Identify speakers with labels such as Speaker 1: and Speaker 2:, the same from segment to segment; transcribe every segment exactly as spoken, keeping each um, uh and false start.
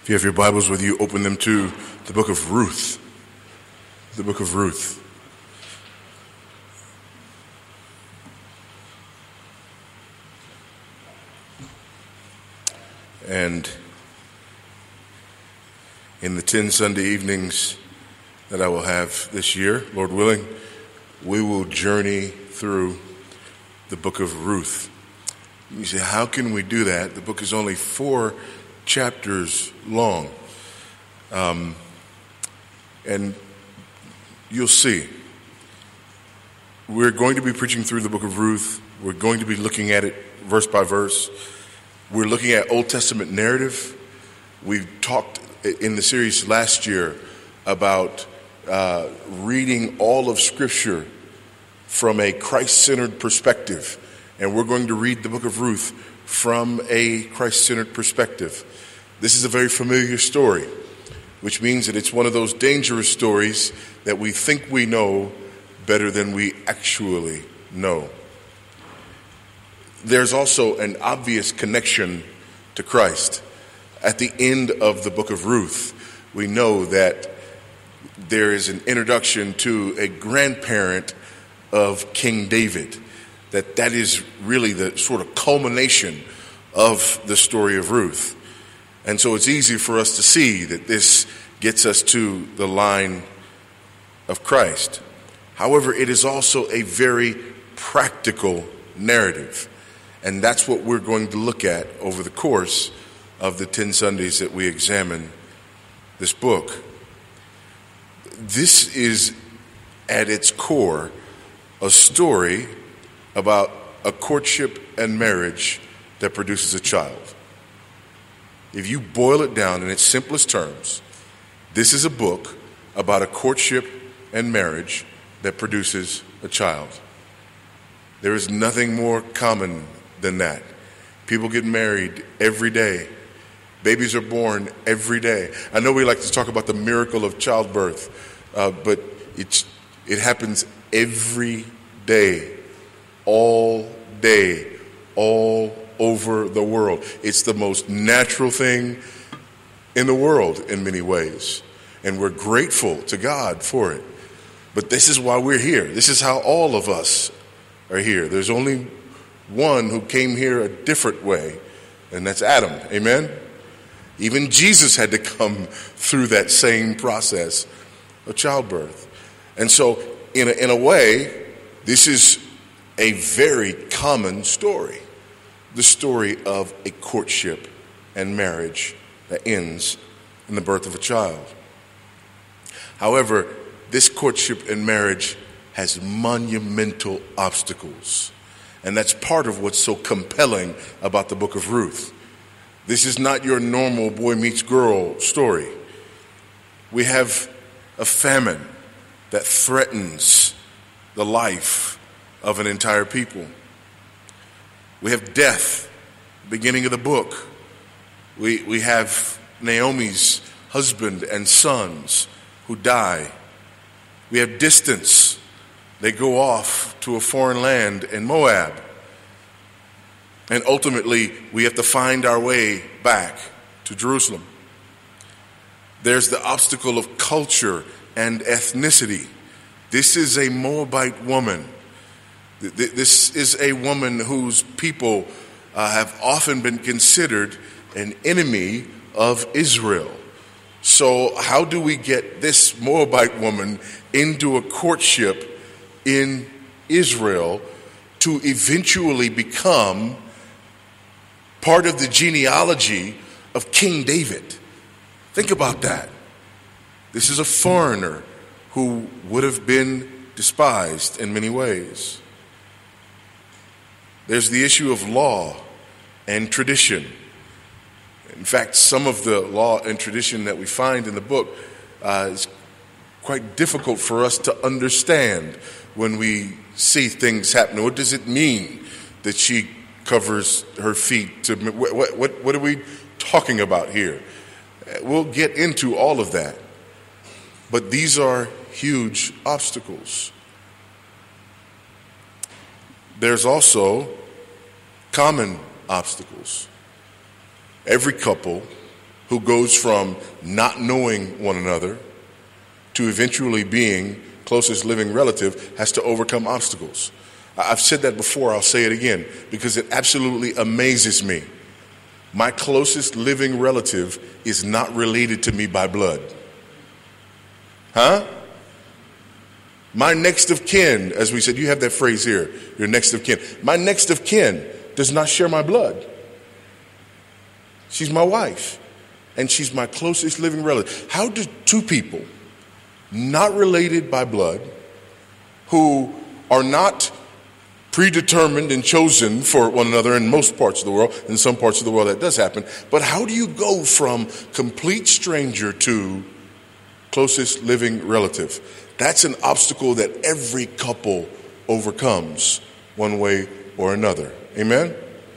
Speaker 1: If you have your Bibles with you, open them to the book of Ruth. The book of Ruth. And in the ten Sunday evenings that I will have this year, Lord willing, we will journey through the book of Ruth. You say, how can we do that? The book is only four chapters long. Um, and you'll see. We're going to be preaching through the book of Ruth. We're going to be looking at it verse by verse. We're looking at Old Testament narrative. We've talked in the series last year about uh, reading all of Scripture from a Christ-centered perspective. And we're going to read the book of Ruth from a Christ-centered perspective. This is a very familiar story, which means that it's one of those dangerous stories that we think we know better than we actually know. There's also an obvious connection to Christ. At the end of the book of Ruth, we know that there is an introduction to a grandparent of King David, that that is really the sort of culmination of the story of Ruth. And so it's easy for us to see that this gets us to the line of Christ. However, it is also a very practical narrative. And that's what we're going to look at over the course of the ten Sundays that we examine this book. This is, at its core, a story about a courtship and marriage that produces a child. If you boil it down in its simplest terms, this is a book about a courtship and marriage that produces a child. There is nothing more common than that. People get married every day. Babies are born every day. I know we like to talk about the miracle of childbirth, uh, but it's, it happens every day, all day, all over the world. It's the most natural thing in the world in many ways. And we're grateful to God for it. But this is why we're here. This is how all of us are here. There's only one who came here a different way, and that's Adam. Amen? Even Jesus had to come through that same process of childbirth. And so, in a, in a way, this is a very common story. The story of a courtship and marriage that ends in the birth of a child. However, this courtship and marriage has monumental obstacles. And that's part of what's so compelling about the book of Ruth. This is not your normal boy meets girl story. We have a famine that threatens the life of an entire people. We have death, beginning of the book. We, we have Naomi's husband and sons who die. We have distance. They go off to a foreign land in Moab. And ultimately, we have to find our way back to Jerusalem. There's the obstacle of culture and ethnicity. This is a Moabite woman. This is a woman whose people uh, have often been considered an enemy of Israel. So how do we get this Moabite woman into a courtship in Israel to eventually become part of the genealogy of King David? Think about that. This is a foreigner who would have been despised in many ways. There's the issue of law and tradition. In fact, some of the law and tradition that we find in the book uh, is quite difficult for us to understand when we see things happen. What does it mean that she covers her feet? To what, what, what are we talking about here? We'll get into all of that. But these are huge obstacles. There's also common obstacles. Every couple who goes from not knowing one another to eventually being closest living relative has to overcome obstacles. I've said that before, I'll say it again, because it absolutely amazes me. My closest living relative is not related to me by blood. Huh? My next of kin, as we said, you have that phrase here, your next of kin. My next of kin does not share my blood. She's my wife, and she's my closest living relative. How do two people not related by blood, who are not predetermined and chosen for one another in most parts of the world, in some parts of the world that does happen, but how do you go from complete stranger to closest living relative? That's an obstacle that every couple overcomes one way or another. Amen?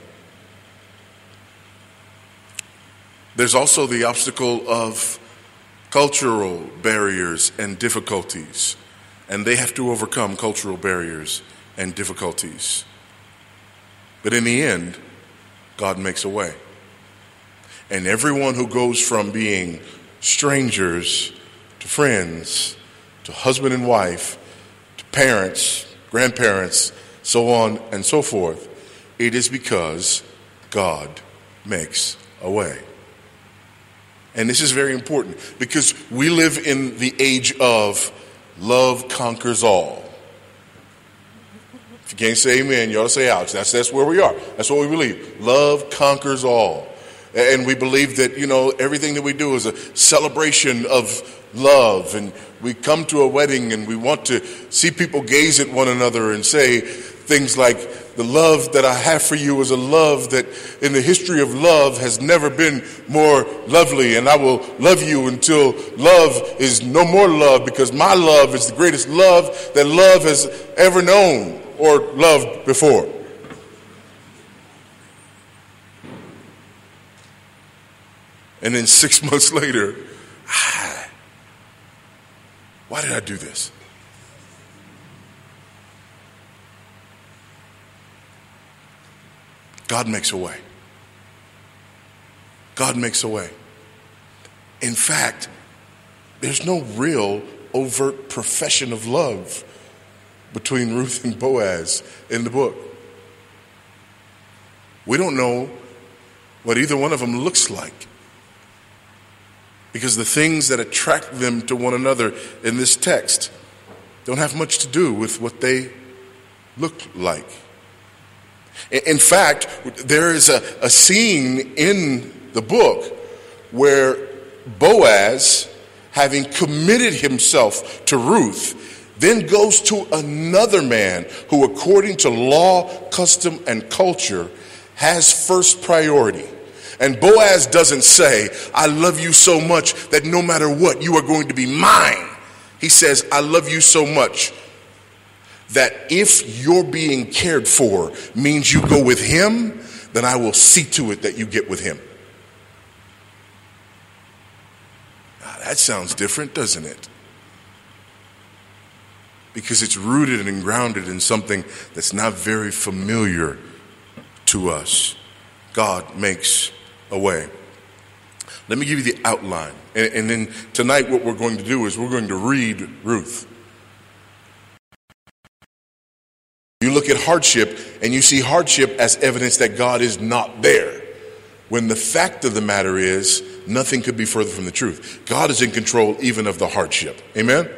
Speaker 1: There's also the obstacle of cultural barriers and difficulties, and they have to overcome cultural barriers and difficulties. But in the end, God makes a way. And everyone who goes from being strangers to friends, to husband and wife, to parents, grandparents, so on and so forth, it is because God makes a way. And this is very important because we live in the age of love conquers all. If you can't say amen, you ought to say ouch. That's, that's where we are. That's what we believe. Love conquers all. And we believe that, you know, everything that we do is a celebration of love. And we come to a wedding and we want to see people gaze at one another and say things like, the love that I have for you is a love that in the history of love has never been more lovely. And I will love you until love is no more love, because my love is the greatest love that love has ever known or loved before. And then six months later, ah, why did I do this? God makes a way. God makes a way. In fact, there's no real overt profession of love between Ruth and Boaz in the book. We don't know what either one of them looks like, because the things that attract them to one another in this text don't have much to do with what they look like. In fact, there is a, a scene in the book where Boaz, having committed himself to Ruth, then goes to another man who, according to law, custom, and culture, has first priority. And Boaz doesn't say, I love you so much that no matter what, you are going to be mine. He says, I love you so much that if you're being cared for means you go with him, then I will see to it that you get with him. Now, that sounds different, doesn't it? Because it's rooted and grounded in something that's not very familiar to us. God makes a way. Let me give you the outline. And, and then tonight what we're going to do is we're going to read Ruth. You look at hardship and you see hardship as evidence that God is not there, when the fact of the matter is nothing could be further from the truth. God is in control even of the hardship. Amen?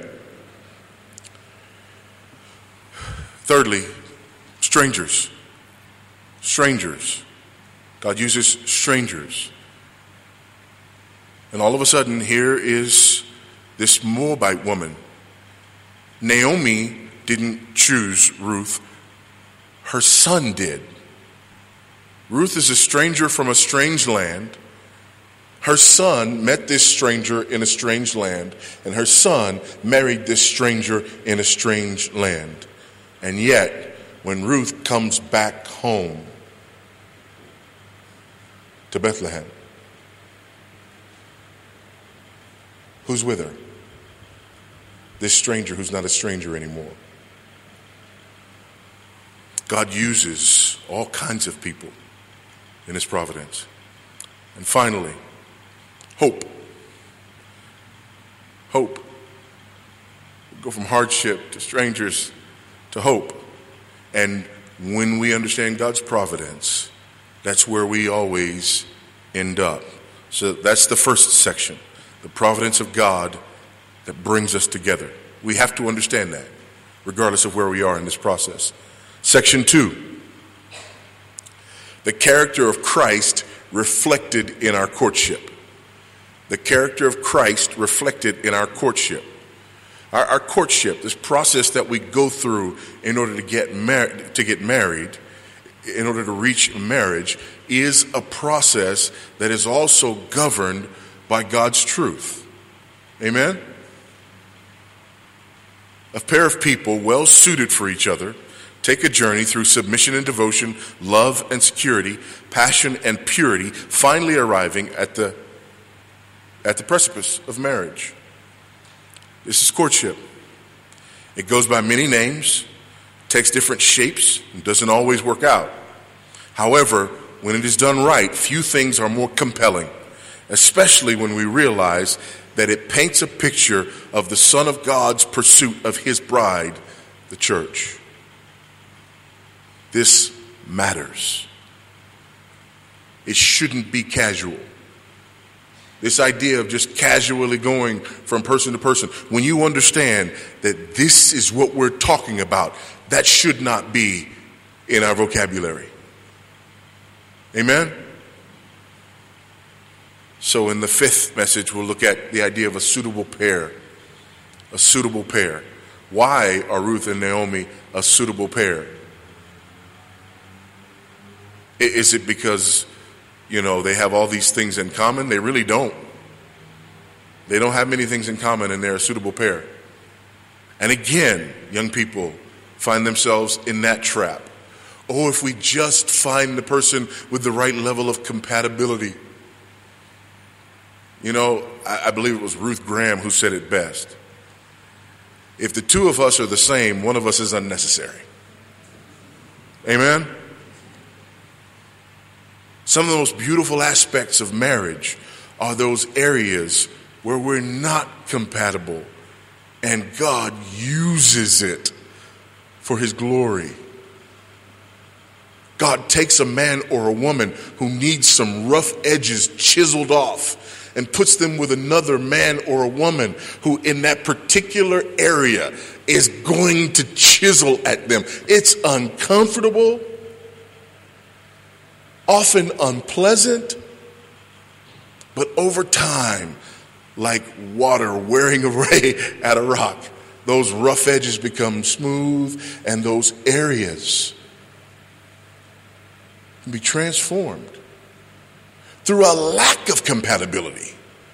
Speaker 1: Thirdly, strangers. Strangers. God uses strangers. And all of a sudden, here is this Moabite woman. Naomi didn't choose Ruth. Her son did. Ruth is a stranger from a strange land. Her son met this stranger in a strange land, and her son married this stranger in a strange land. And yet, when Ruth comes back home to Bethlehem, who's with her? This stranger who's not a stranger anymore. God uses all kinds of people in his providence. And finally, Hope. Hope. We go from hardship to strangers to hope. And when we understand God's providence, that's where we always end up. So that's the first section, the providence of God that brings us together. We have to understand that, regardless of where we are in this process. Section two, the character of Christ reflected in our courtship. The character of Christ reflected in our courtship. Our, our courtship, this process that we go through in order to get mar- to get married, in order to reach marriage, is a process that is also governed by God's truth. Amen? A pair of people well suited for each other take a journey through submission and devotion, love and security, passion and purity, finally arriving at the at the precipice of marriage. This is courtship. It goes by many names, takes different shapes, and doesn't always work out. However, when it is done right, few things are more compelling, especially when we realize that it paints a picture of the Son of God's pursuit of his bride, the church. This matters. It shouldn't be casual. This idea of just casually going from person to person, when you understand that this is what we're talking about, that should not be in our vocabulary. Amen? So in the fifth message, we'll look at the idea of a suitable pair. A suitable pair. Why are Ruth and Naomi a suitable pair? Is it because, you know, they have all these things in common? They really don't. They don't have many things in common, and they're a suitable pair. And again, young people find themselves in that trap. Oh, if we just find the person with the right level of compatibility. You know, I, I believe it was Ruth Graham who said it best. If the two of us are the same, one of us is unnecessary. Amen? Some of the most beautiful aspects of marriage are those areas where we're not compatible and God uses it for his glory. God takes a man or a woman who needs some rough edges chiseled off and puts them with another man or a woman who in that particular area is going to chisel at them. It's uncomfortable, often unpleasant, but over time, like water wearing away at a rock, those rough edges become smooth and those areas can be transformed through a lack of compatibility.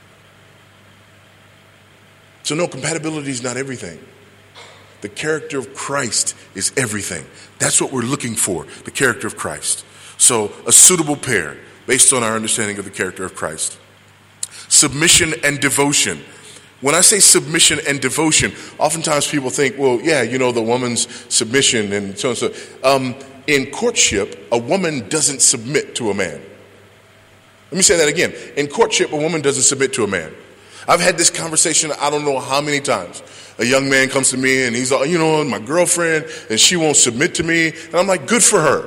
Speaker 1: So no, compatibility is not everything. The character of Christ is everything. That's what we're looking for, the character of Christ. So a suitable pair based on our understanding of the character of Christ. Submission and devotion. When I say submission and devotion, oftentimes people think, well, yeah, you know, the woman's submission and so and so. Um, in courtship, a woman doesn't submit to a man. Let me say that again. In courtship, a woman doesn't submit to a man. I've had this conversation I don't know how many times. A young man comes to me and he's like, you know, my girlfriend, and she won't submit to me. And I'm like, good for her.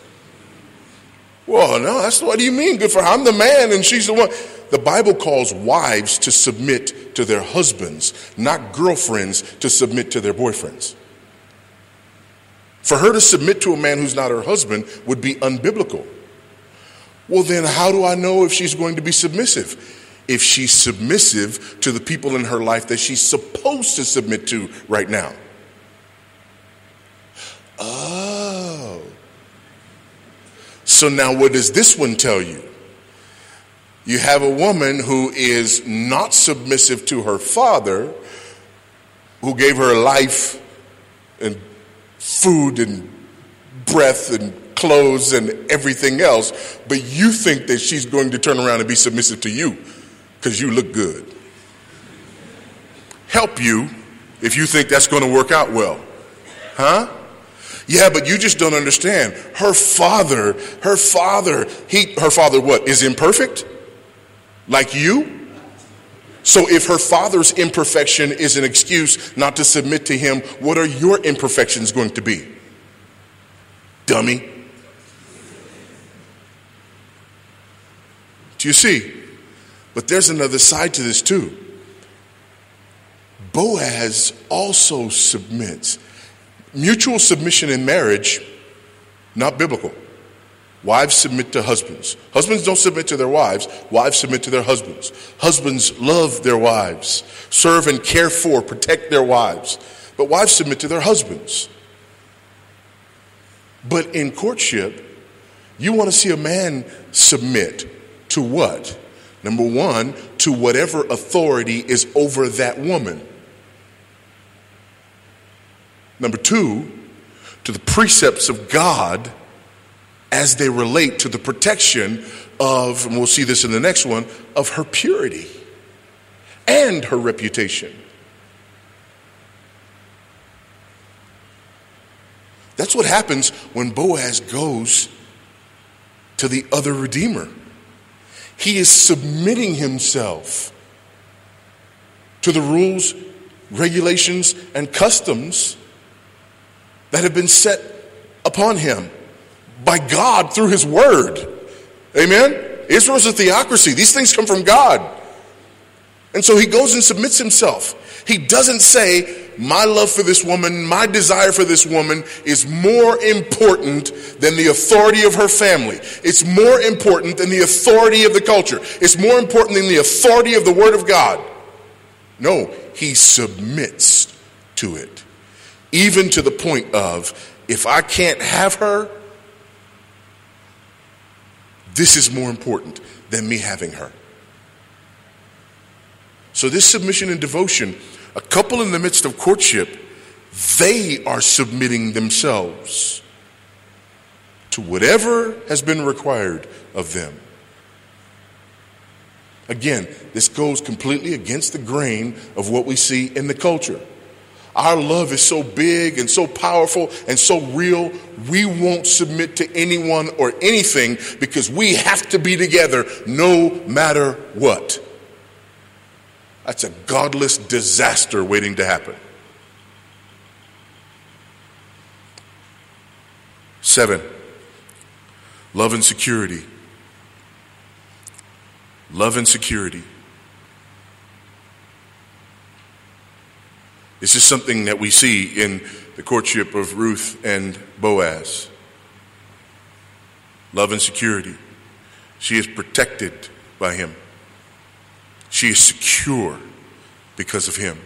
Speaker 1: Well, no, that's what do you mean good for her? I'm the man and she's the one. The Bible calls wives to submit to their husbands, not girlfriends to submit to their boyfriends. For her to submit to a man who's not her husband would be unbiblical. Well, then how do I know if she's going to be submissive? If she's submissive to the people in her life that she's supposed to submit to right now. Oh. So now what does this one tell you? You have a woman who is not submissive to her father, who gave her life and food and breath and clothes and everything else, but you think that she's going to turn around and be submissive to you because you look good. Help you if you think that's going to work out well. Huh? Yeah, but you just don't understand. Her father, her father, he, her father what, is imperfect? Like you? So if her father's imperfection is an excuse not to submit to him, what are your imperfections going to be? Dummy. Do you see? But there's another side to this too. Boaz also submits. Mutual submission in marriage, not biblical. Wives submit to husbands. Husbands don't submit to their wives. Wives submit to their husbands. Husbands love their wives, serve and care for, protect their wives. But wives submit to their husbands. But in courtship, you want to see a man submit to what? Number one, to whatever authority is over that woman. Number two, to the precepts of God as they relate to the protection of, and we'll see this in the next one, of her purity and her reputation. That's what happens when Boaz goes to the other redeemer. He is submitting himself to the rules, regulations, and customs that have been set upon him by God through his word. Amen? Israel's a theocracy. These things come from God. And so he goes and submits himself. He doesn't say, my love for this woman, my desire for this woman is more important than the authority of her family. It's more important than the authority of the culture. It's more important than the authority of the word of God. No, he submits to it. Even to the point of, if I can't have her, this is more important than me having her. So this submission and devotion, a couple in the midst of courtship, they are submitting themselves to whatever has been required of them. Again, this goes completely against the grain of what we see in the culture. Our love is so big and so powerful and so real, we won't submit to anyone or anything because we have to be together no matter what. That's a godless disaster waiting to happen. Seven, love and security. Love and security. This is something that we see in the courtship of Ruth and Boaz. Love and security. She is protected by him. She is secure because of him.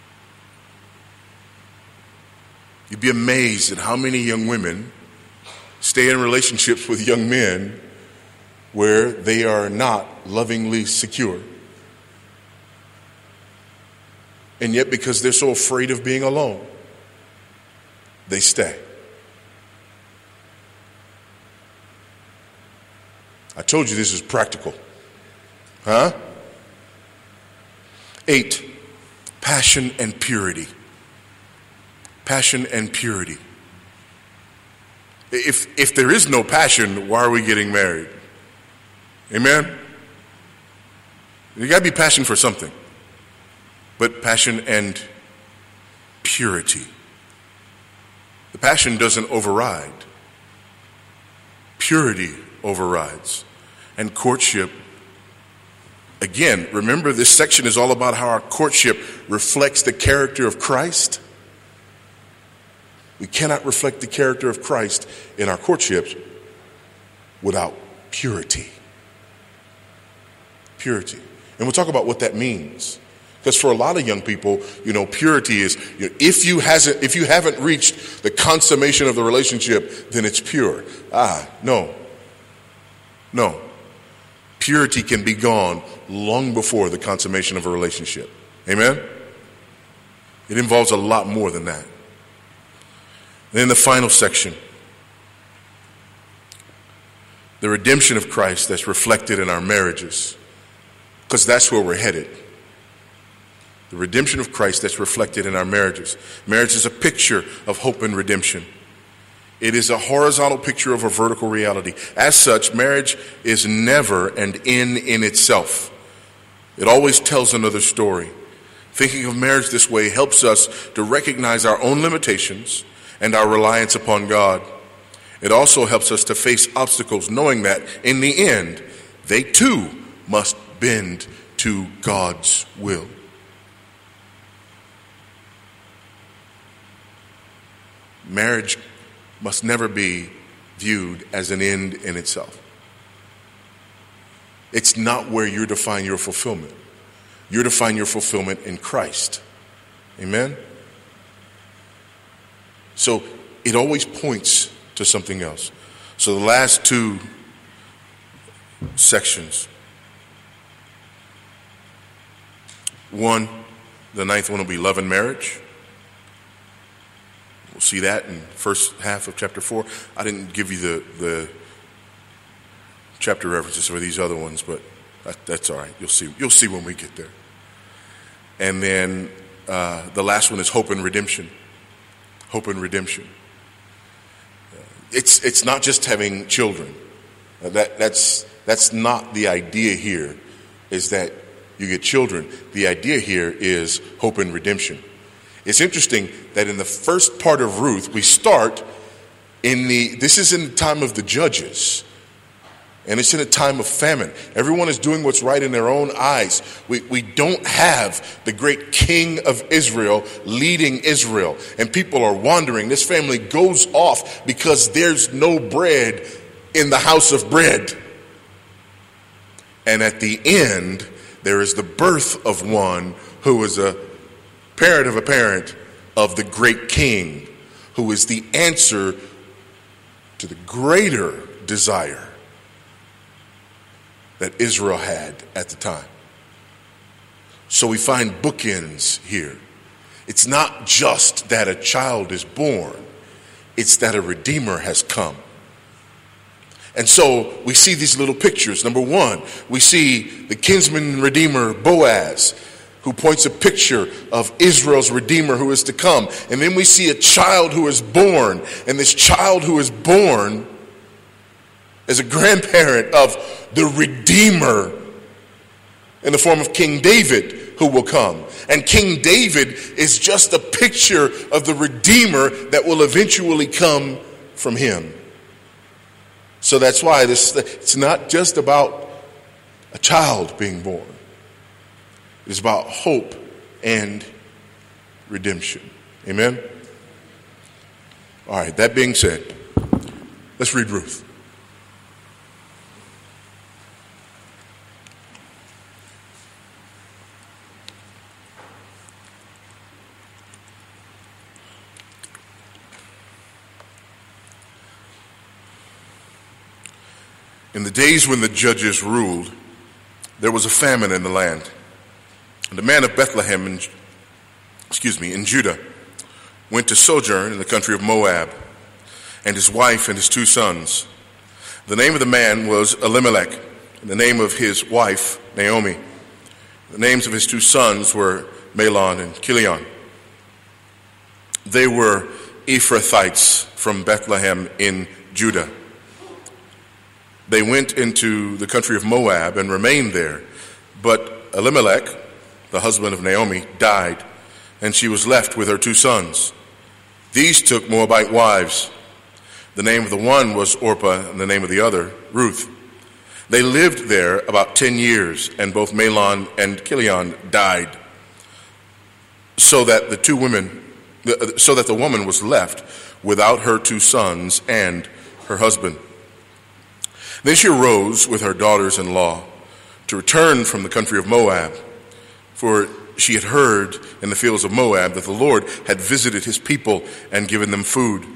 Speaker 1: You'd be amazed at how many young women stay in relationships with young men where they are not lovingly secure. And yet, because they're so afraid of being alone, they stay. I told you this is practical. Huh? Eight, passion and purity. Passion and purity. If, if there is no passion, why are we getting married? Amen? You got to be passionate for something. But passion and purity. The passion doesn't override. Purity overrides. And courtship, again, remember this section is all about how our courtship reflects the character of Christ. We cannot reflect the character of Christ in our courtships without purity. Purity. And we'll talk about what that means. Because for a lot of young people, you know, purity is, you know, if you hasn't, if you haven't reached the consummation of the relationship, then it's pure. Ah, no. No. Purity can be gone long before the consummation of a relationship. Amen? It involves a lot more than that. And then the final section. The redemption of Christ that's reflected in our marriages. Because that's where we're headed. The redemption of Christ that's reflected in our marriages. Marriage is a picture of hope and redemption. It is a horizontal picture of a vertical reality. As such, marriage is never an end in itself. It always tells another story. Thinking of marriage this way helps us to recognize our own limitations and our reliance upon God. It also helps us to face obstacles, knowing that in the end, they too must bend to God's will. Marriage must never be viewed as an end in itself. It's not where you're to find your fulfillment. You're to find your fulfillment in Christ. Amen? So it always points to something else. So the last two sections. One, the ninth one will be love and marriage. We'll see that in the first half of chapter four. I didn't give you the, the chapter references for these other ones, but that, that's all right. You'll see. You'll see when we get there. And then uh, the last one is hope and redemption. Hope and redemption. It's it's not just having children. Uh, that that's that's not the idea here. Is that you get children? The idea here is hope and redemption. It's interesting that in the first part of Ruth, we start in the, this is in the time of the judges. And it's in a time of famine. Everyone is doing what's right in their own eyes. We, we don't have the great king of Israel leading Israel. And people are wandering. This family goes off because there's no bread in the house of bread. And at the end, there is the birth of one who is a parent of a parent of the great king, who is the answer to the greater desire that Israel had at the time. So we find bookends here. It's not just that a child is born, it's that a redeemer has come. And so we see these little pictures. Number one, we see the kinsman redeemer Boaz, who points a picture of Israel's redeemer who is to come. And then we see a child who is born. And this child who is born is a grandparent of the redeemer in the form of King David who will come. And King David is just a picture of the redeemer that will eventually come from him. So that's why this, it's not just about a child being born. It's about hope and redemption. Amen? All right, that being said, let's read Ruth. In the days when the judges ruled, there was a famine in the land. And the man of Bethlehem, in, excuse me, in Judah, went to sojourn in the country of Moab, and his wife and his two sons. The name of the man was Elimelech, and the name of his wife, Naomi. The names of his two sons were Mahlon and Chilion. They were Ephrathites from Bethlehem in Judah. They went into the country of Moab and remained there, but Elimelech, the husband of Naomi, died, and she was left with her two sons. These took Moabite wives. The name of the one was Orpah, and the name of the other, Ruth. They lived there about ten years, and both Mahlon and Chilion died, so that the two women, so that the woman was left without her two sons and her husband. Then she arose with her daughters-in-law to return from the country of Moab, for she had heard in the fields of Moab that the Lord had visited his people and given them food.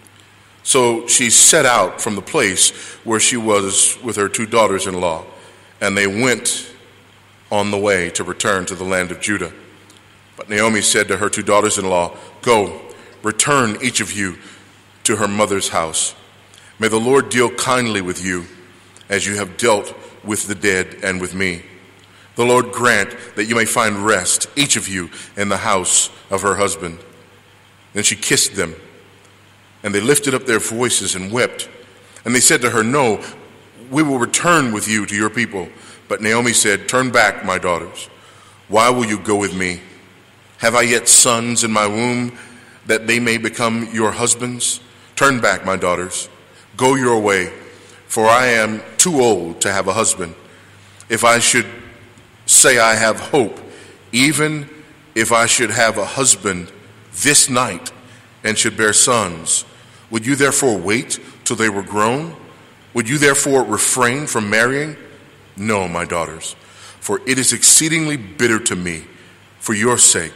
Speaker 1: So she set out from the place where she was with her two daughters-in-law, and they went on the way to return to the land of Judah. But Naomi said to her two daughters-in-law, "Go, return each of you to her mother's house. May the Lord deal kindly with you, as you have dealt with the dead and with me. The Lord grant that you may find rest, each of you, in the house of her husband." Then she kissed them, and they lifted up their voices and wept. And they said to her, "No, we will return with you to your people. But Naomi said, "Turn back, my daughters. Why will you go with me? Have I yet sons in my womb, that they may become your husbands? Turn back, my daughters. Go your way, for I am too old to have a husband. If I should say I have hope, even if I should have a husband this night and should bear sons, would you therefore wait till they were grown? Would you therefore refrain from marrying? No, my daughters, for it is exceedingly bitter to me for your sake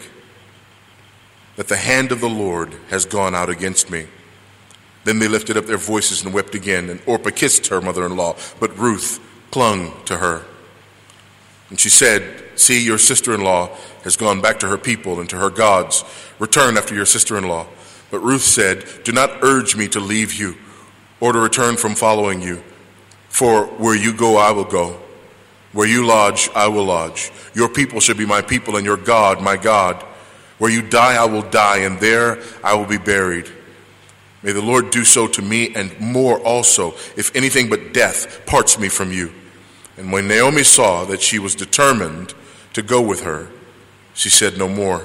Speaker 1: that the hand of the Lord has gone out against me." Then they lifted up their voices and wept again, and Orpah kissed her mother-in-law, but Ruth clung to her. And she said, "See, your sister-in-law has gone back to her people and to her gods. Return after your sister-in-law." But Ruth said, "Do not urge me to leave you or to return from following you. For where you go, I will go. Where you lodge, I will lodge. Your people shall be my people, and your God, my God. Where you die, I will die, and there I will be buried. May the Lord do so to me, and more also, if anything but death parts me from you." And when Naomi saw that she was determined to go with her, she said no more.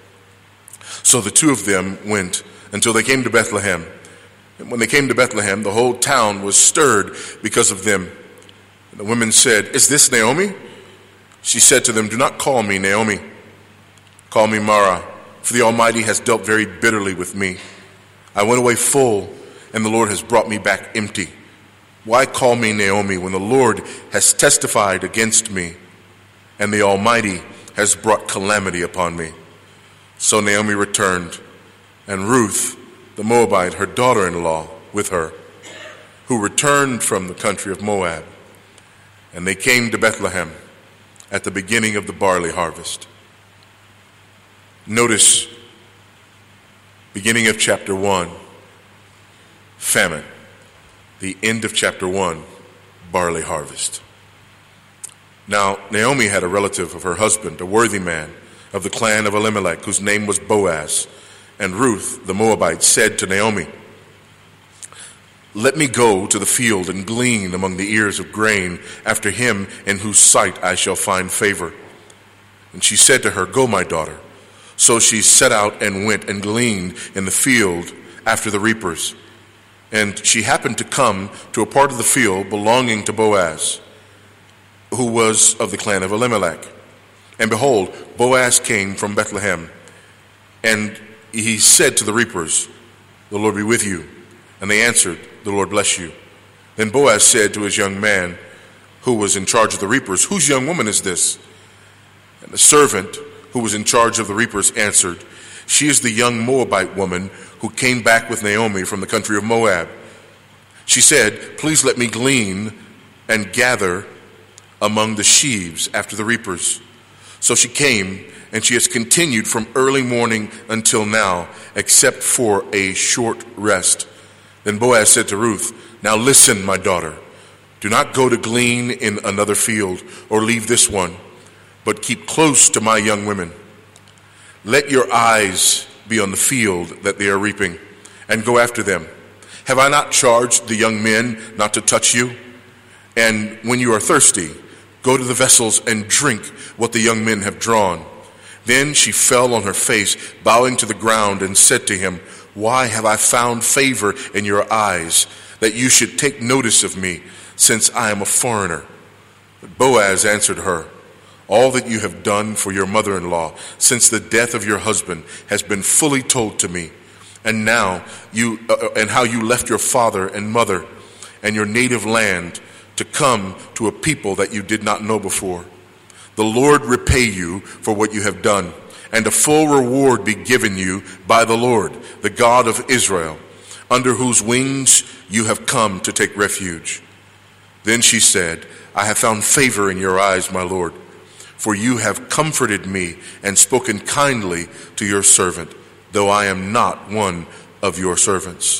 Speaker 1: So the two of them went until they came to Bethlehem. And when they came to Bethlehem, the whole town was stirred because of them. And the women said, "Is this Naomi?" She said to them, "Do not call me Naomi. Call me Mara, for the Almighty has dealt very bitterly with me. I went away full, and the Lord has brought me back empty. Why call me Naomi when the Lord has testified against me, and the Almighty has brought calamity upon me?" So Naomi returned, and Ruth, the Moabite, her daughter-in-law, with her, who returned from the country of Moab. And they came to Bethlehem at the beginning of the barley harvest. Notice, beginning of chapter one, famine. The end of chapter one, barley harvest. Now, Naomi had a relative of her husband, a worthy man of the clan of Elimelech, whose name was Boaz. And Ruth, the Moabite, said to Naomi, "Let me go to the field and glean among the ears of grain after him in whose sight I shall find favor." And she said to her, "Go, my daughter." So she set out and went and gleaned in the field after the reapers. And she happened to come to a part of the field belonging to Boaz, who was of the clan of Elimelech. And behold, Boaz came from Bethlehem, and he said to the reapers, "The Lord be with you." And they answered, "The Lord bless you." Then Boaz said to his young man, who was in charge of the reapers, "Whose young woman is this?" And the servant who was in charge of the reapers answered, "She is the young Moabite woman who came back with Naomi from the country of Moab. She said, 'Please let me glean and gather among the sheaves after the reapers.' So she came, and she has continued from early morning until now, except for a short rest." Then Boaz said to Ruth, "Now listen, my daughter. Do not go to glean in another field or leave this one, but keep close to my young women. Let your eyes be on the field that they are reaping, and go after them. Have I not charged the young men not to touch you? And when you are thirsty, go to the vessels and drink what the young men have drawn." Then she fell on her face, bowing to the ground, and said to him, "Why have I found favor in your eyes, that you should take notice of me, since I am a foreigner?" But Boaz answered her, "All that you have done for your mother-in-law since the death of your husband has been fully told to me, and now you uh, and how you left your father and mother and your native land to come to a people that you did not know before. The Lord repay you for what you have done, and a full reward be given you by the Lord, the God of Israel, under whose wings you have come to take refuge." Then she said, "I have found favor in your eyes, my Lord, for you have comforted me and spoken kindly to your servant, though I am not one of your servants."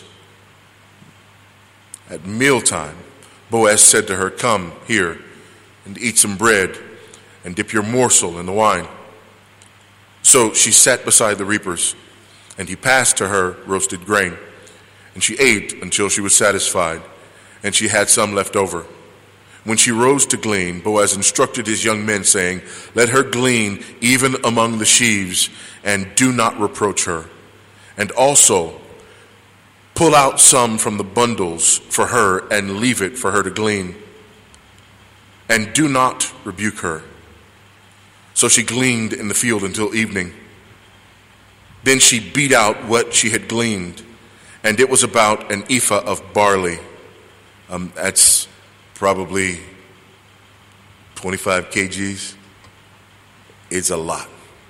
Speaker 1: At mealtime, Boaz said to her, "Come here and eat some bread, and dip your morsel in the wine." So she sat beside the reapers, and he passed to her roasted grain. And she ate until she was satisfied, and she had some left over. When she rose to glean, Boaz instructed his young men, saying, "Let her glean even among the sheaves, and do not reproach her. And also pull out some from the bundles for her, and leave it for her to glean. And do not rebuke her." So she gleaned in the field until evening. Then she beat out what she had gleaned, and it was about an ephah of barley. Um, that's probably twenty-five kilograms. It's a lot.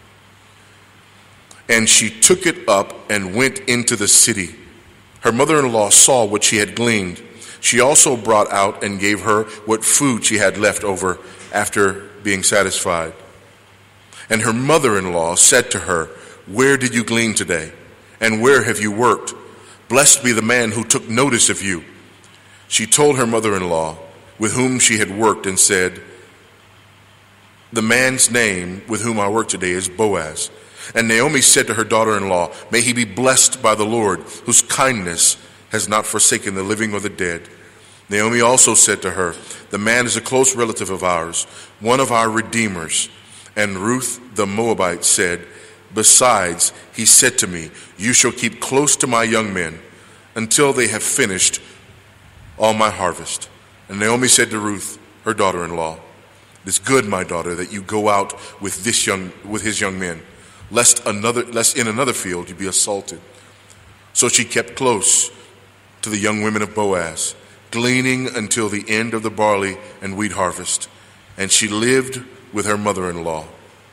Speaker 1: And she took it up and went into the city. Her mother-in-law saw what she had gleaned. She also brought out and gave her what food she had left over after being satisfied. And her mother-in-law said to her, "Where did you glean today? And where have you worked? Blessed be the man who took notice of you." She told her mother-in-law with whom she had worked and said, "The man's name with whom I work today is Boaz." And Naomi said to her daughter-in-law, "May he be blessed by the Lord, whose kindness has not forsaken the living or the dead." Naomi also said to her, "The man is a close relative of ours, one of our redeemers." And Ruth the Moabite said, "Besides, he said to me, 'You shall keep close to my young men until they have finished all my harvest.'" And Naomi said to Ruth, her daughter-in-law, "It is good, my daughter, that you go out with this young with his young men, lest another lest in another field you be assaulted." So she kept close to the young women of Boaz, gleaning until the end of the barley and wheat harvest, and she lived with her mother-in-law.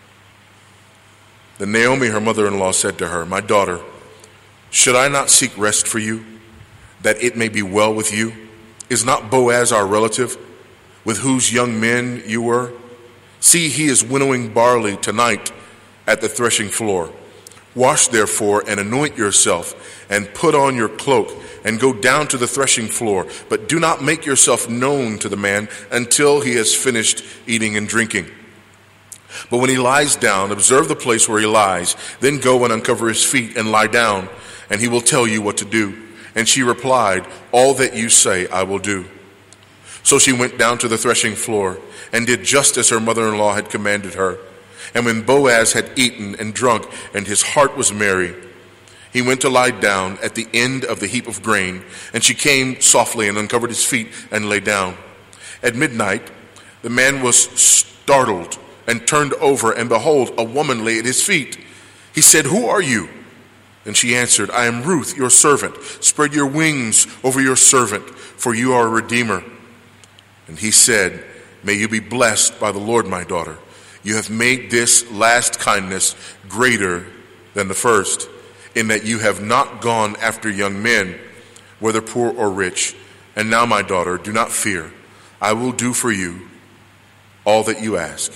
Speaker 1: Then Naomi, her mother-in-law, said to her, "My daughter, should I not seek rest for you, that it may be well with you? Is not Boaz our relative, with whose young men you were? See, he is winnowing barley tonight at the threshing floor. Wash therefore and anoint yourself, and put on your cloak, and go down to the threshing floor. But do not make yourself known to the man until he has finished eating and drinking. But when he lies down, observe the place where he lies. Then go and uncover his feet and lie down, and he will tell you what to do." And she replied, "All that you say I will do." So she went down to the threshing floor and did just as her mother-in-law had commanded her. And when Boaz had eaten and drunk, and his heart was merry, he went to lie down at the end of the heap of grain, and she came softly and uncovered his feet and lay down. At midnight, the man was startled and turned over, and behold, a woman lay at his feet. He said, "Who are you?" And she answered, "I am Ruth, your servant. Spread your wings over your servant, for you are a redeemer." And he said, "May you be blessed by the Lord, my daughter. You have made this last kindness greater than the first, in that you have not gone after young men, whether poor or rich. And now, my daughter, do not fear. I will do for you all that you ask.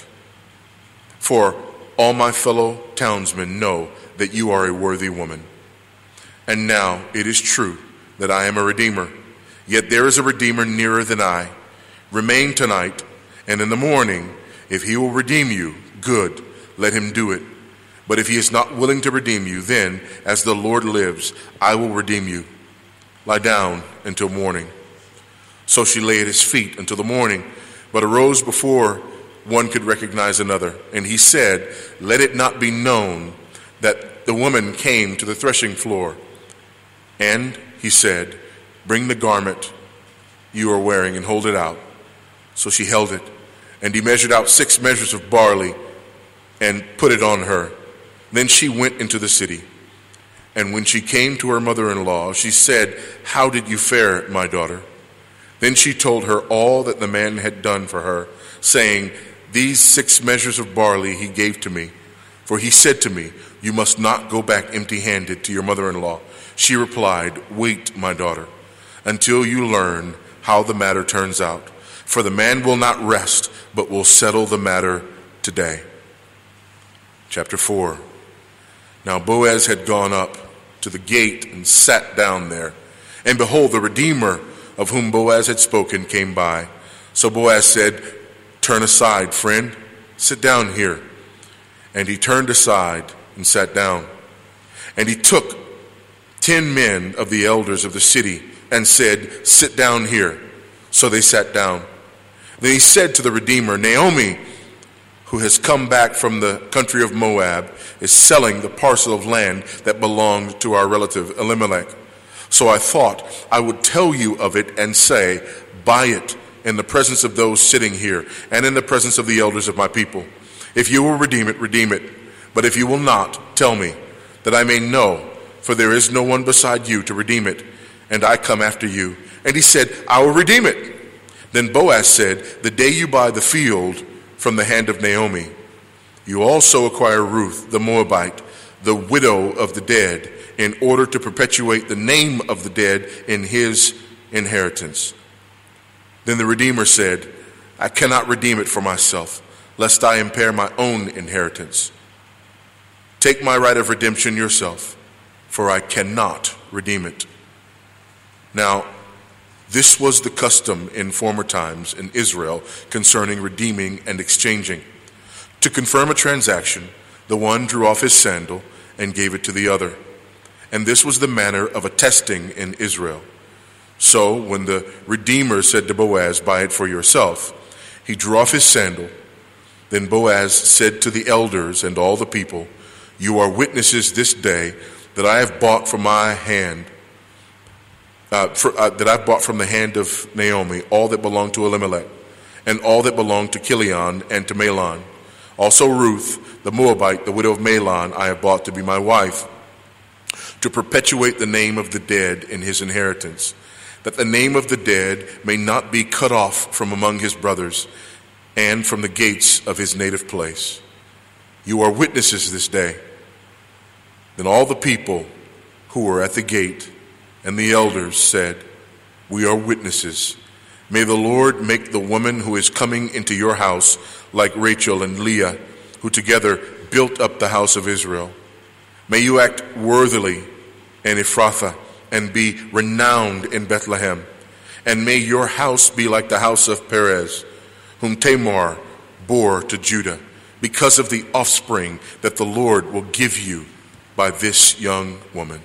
Speaker 1: For all my fellow townsmen know that you are a worthy woman. And now it is true that I am a redeemer, yet there is a redeemer nearer than I. Remain tonight, and in the morning, if he will redeem you, good, let him do it. But if he is not willing to redeem you, then, as the Lord lives, I will redeem you. Lie down until morning." So she lay at his feet until the morning, but arose before one could recognize another. And he said, "Let it not be known that the woman came to the threshing floor." And he said, "Bring the garment you are wearing and hold it out." So she held it. And he measured out six measures of barley and put it on her. Then she went into the city. And when she came to her mother-in-law, she said, "How did you fare, my daughter?" Then she told her all that the man had done for her, saying, "These six measures of barley he gave to me. For he said to me, 'You must not go back empty-handed to your mother-in-law.'" She replied, "Wait, my daughter, until you learn how the matter turns out. For the man will not rest, but will settle the matter today." Chapter four. Now Boaz had gone up to the gate and sat down there. And behold, the Redeemer of whom Boaz had spoken came by. So Boaz said, "Turn aside, friend, sit down here." And he turned aside and sat down. And he took ten men of the elders of the city and said, "Sit down here." So they sat down. Then he said to the Redeemer, Naomi, who has come back from the country of Moab, is selling the parcel of land that belonged to our relative Elimelech. So I thought I would tell you of it and say, buy it in the presence of those sitting here and in the presence of the elders of my people. If you will redeem it, redeem it. But if you will not, tell me, that I may know, for there is no one beside you to redeem it, and I come after you. And he said, I will redeem it. Then Boaz said, the day you buy the field from the hand of Naomi, you also acquire Ruth the Moabite, the widow of the dead, in order to perpetuate the name of the dead in his inheritance. Then the Redeemer said, I cannot redeem it for myself, lest I impair my own inheritance. Take my right of redemption yourself, for I cannot redeem it. Now, this was the custom in former times in Israel concerning redeeming and exchanging. To confirm a transaction, the one drew off his sandal and gave it to the other. And this was the manner of attesting in Israel. So when the Redeemer said to Boaz, buy it for yourself, he drew off his sandal. Then Boaz said to the elders and all the people, you are witnesses this day that I have bought from my hand, uh, for, uh, that I've bought from the hand of Naomi all that belonged to Elimelech, and all that belonged to Chilion and to Mahlon. Also Ruth, the Moabite, the widow of Mahlon, I have bought to be my wife, to perpetuate the name of the dead in his inheritance, that the name of the dead may not be cut off from among his brothers and from the gates of his native place. You are witnesses this day. Then all the people who were at the gate and the elders said, we are witnesses. May the Lord make the woman who is coming into your house like Rachel and Leah, who together built up the house of Israel. May you act worthily in Ephrathah and be renowned in Bethlehem. And may your house be like the house of Perez, whom Tamar bore to Judah, because of the offspring that the Lord will give you by this young woman.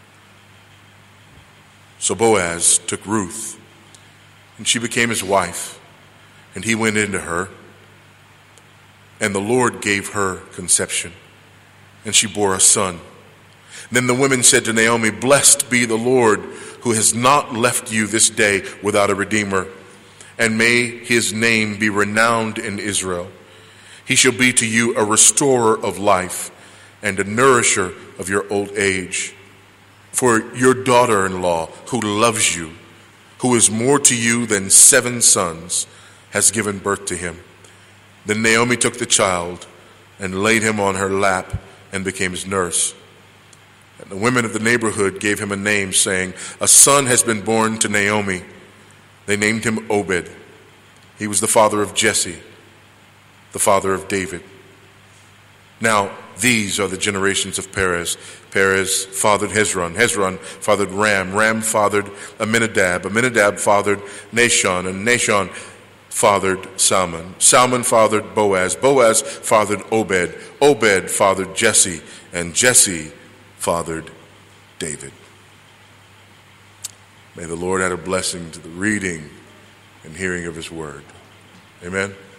Speaker 1: So Boaz took Ruth, and she became his wife, and he went into her, and the Lord gave her conception, and she bore a son. Then the women said to Naomi, blessed be the Lord, who has not left you this day without a redeemer, and may his name be renowned in Israel. He shall be to you a restorer of life and a nourisher of your old age. For your daughter-in-law, who loves you, who is more to you than seven sons, has given birth to him. Then Naomi took the child and laid him on her lap and became his nurse. And the women of the neighborhood gave him a name, saying, a son has been born to Naomi. They named him Obed. He was the father of Jesse, the father of David. Now, these are the generations of Perez. Perez fathered Hezron. Hezron fathered Ram. Ram fathered Aminadab. Aminadab fathered Nahshon. And Nahshon fathered Salmon. Salmon fathered Boaz. Boaz fathered Obed. Obed fathered Jesse. And Jesse fathered David. May the Lord add a blessing to the reading and hearing of his word. Amen.